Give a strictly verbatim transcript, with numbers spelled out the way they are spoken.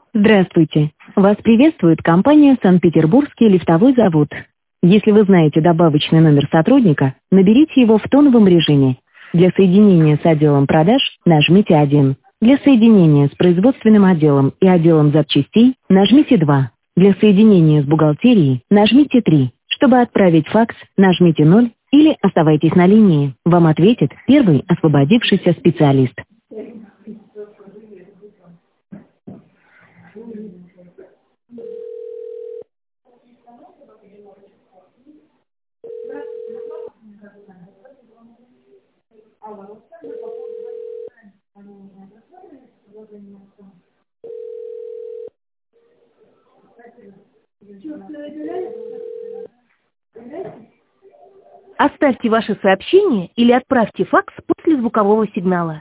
Здравствуйте. Вас приветствует компания «Санкт-Петербургский лифтовой завод». Если вы знаете добавочный номер сотрудника, наберите его в тоновом режиме. Для соединения с отделом продаж нажмите один. Для соединения с производственным отделом и отделом запчастей нажмите два. Для соединения с бухгалтерией нажмите три. Чтобы отправить факс, нажмите ноль или оставайтесь на линии. Вам ответит первый освободившийся специалист. Оставьте ваше сообщение или отправьте факс после звукового сигнала.